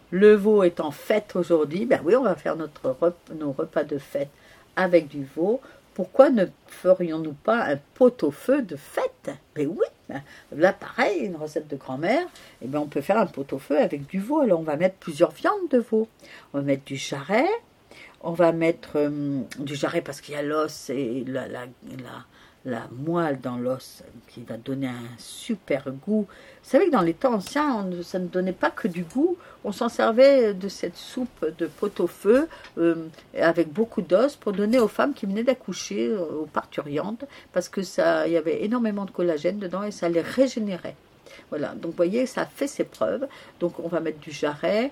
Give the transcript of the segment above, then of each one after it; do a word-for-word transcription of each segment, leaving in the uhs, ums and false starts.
le veau est en fête aujourd'hui, ben oui, on va faire notre rep nos repas de fête avec du veau. Pourquoi ne ferions-nous pas un pot-au-feu de fête? Mais oui, ben, là pareil, une recette de grand-mère, eh ben, on peut faire un pot-au-feu avec du veau. Alors on va mettre plusieurs viandes de veau. On va mettre du jarret, on va mettre euh, du jarret parce qu'il y a l'os et la, la, la, la moelle dans l'os qui va donner un super goût. Vous savez que dans les temps anciens, on, ça ne donnait pas que du goût, on s'en servait de cette soupe de pot-au-feu euh, avec beaucoup d'os pour donner aux femmes qui venaient d'accoucher, euh, aux parturientes, parce que ça, il y avait énormément de collagène dedans et ça les régénérait. Voilà, donc vous voyez, ça a fait ses preuves. Donc on va mettre du jarret.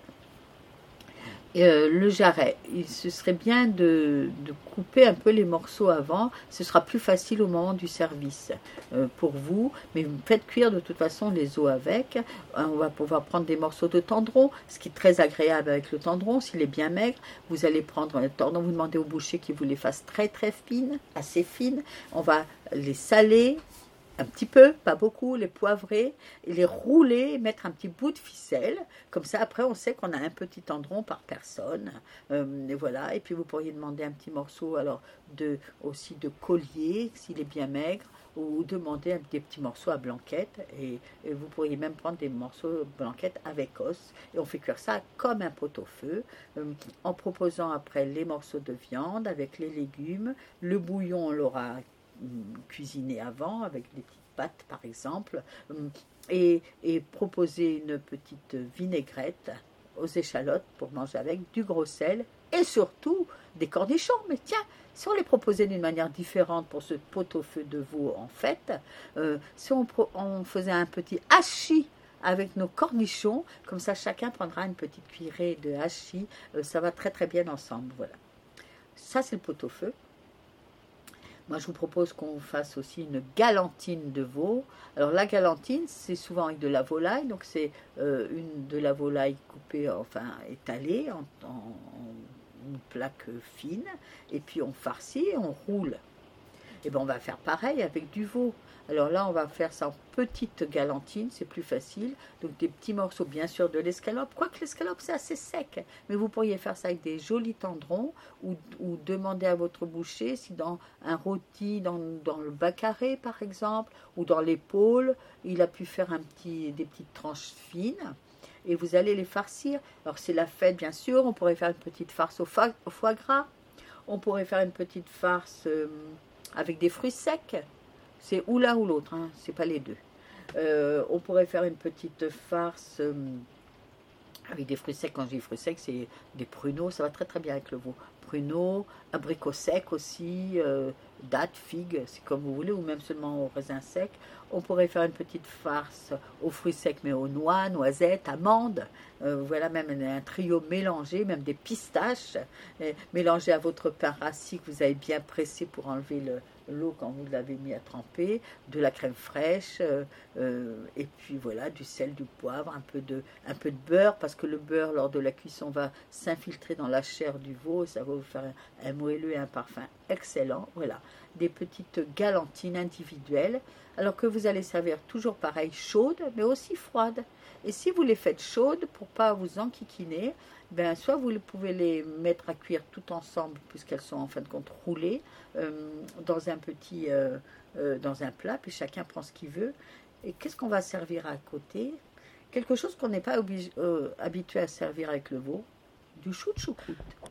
Euh, le jarret, il, ce serait bien de, de couper un peu les morceaux avant, ce sera plus facile au moment du service euh, pour vous, mais vous faites cuire de toute façon les os avec. Euh, on va pouvoir prendre des morceaux de tendron, ce qui est très agréable avec le tendron, s'il est bien maigre, vous allez prendre un tendron, vous demandez au boucher qu'il vous les fasse très très fines, assez fines, on va les saler, un petit peu, pas beaucoup, les poivrer, et les rouler, mettre un petit bout de ficelle, comme ça après on sait qu'on a un petit tendron par personne, euh, et voilà, et puis vous pourriez demander un petit morceau alors de, aussi de collier, s'il est bien maigre, ou demander un, des petits morceaux à blanquette, et, et vous pourriez même prendre des morceaux de blanquette avec os, et on fait cuire ça comme un pot-au-feu, euh, en proposant après les morceaux de viande avec les légumes, le bouillon on l'aura cuisiner avant avec des petites pâtes par exemple et, et proposer une petite vinaigrette aux échalotes pour manger avec du gros sel et surtout des cornichons. Mais tiens, si on les proposait d'une manière différente pour ce pot-au-feu de veau en fête, euh, si on, on faisait un petit hachis avec nos cornichons, comme ça chacun prendra une petite cuillerée de hachis, euh, ça va très très bien ensemble. Voilà, ça c'est le pot-au-feu. Moi, je vous propose qu'on fasse aussi une galantine de veau. Alors, la galantine, c'est souvent avec de la volaille. Donc, c'est euh, une de la volaille coupée, enfin, étalée en, en, en une plaque fine. Et puis, on farcit et on roule. Et bien, on va faire pareil avec du veau. Alors là, on va faire ça en petite galantine, c'est plus facile. Donc des petits morceaux, bien sûr, de l'escalope. Quoique l'escalope, c'est assez sec. Mais vous pourriez faire ça avec des jolis tendrons ou, ou demander à votre boucher si dans un rôti, dans, dans le bas carré, par exemple, ou dans l'épaule, il a pu faire un petit, des petites tranches fines. Et vous allez les farcir. Alors c'est la fête, bien sûr. On pourrait faire une petite farce au foie, au foie gras. On pourrait faire une petite farce euh, avec des fruits secs. C'est ou l'un ou l'autre, hein, c'est pas les deux. Euh, on pourrait faire une petite farce euh, avec des fruits secs. Quand je dis fruits secs, c'est des pruneaux, ça va très très bien avec le veau. Pruneaux, abricots secs aussi, euh, dattes, figues, c'est comme vous voulez, ou même seulement aux raisins secs. On pourrait faire une petite farce aux fruits secs, mais aux noix, noisettes, amandes. Euh, voilà, même un trio mélangé, même des pistaches, euh, mélangés à votre pain rassis que vous avez bien pressé pour enlever le l'eau quand vous l'avez mis à tremper, de la crème fraîche, euh, euh, et puis voilà, du sel, du poivre, un peu, de, un peu de beurre, parce que le beurre, lors de la cuisson, va s'infiltrer dans la chair du veau, et ça va vous faire un, un moelleux et un parfum excellent. Voilà, des petites galantines individuelles, alors que vous allez servir toujours pareil, chaudes, mais aussi froides. Et si vous les faites chaudes, pour ne pas vous enquiquiner, ben, soit vous pouvez les mettre à cuire tout ensemble, puisqu'elles sont en fin de compte roulées, euh, dans un petit, euh, euh, dans un plat, puis chacun prend ce qu'il veut. Et qu'est-ce qu'on va servir à côté? Quelque chose qu'on n'est pas obligé, euh, habitué à servir avec le veau, du chou de choucroute.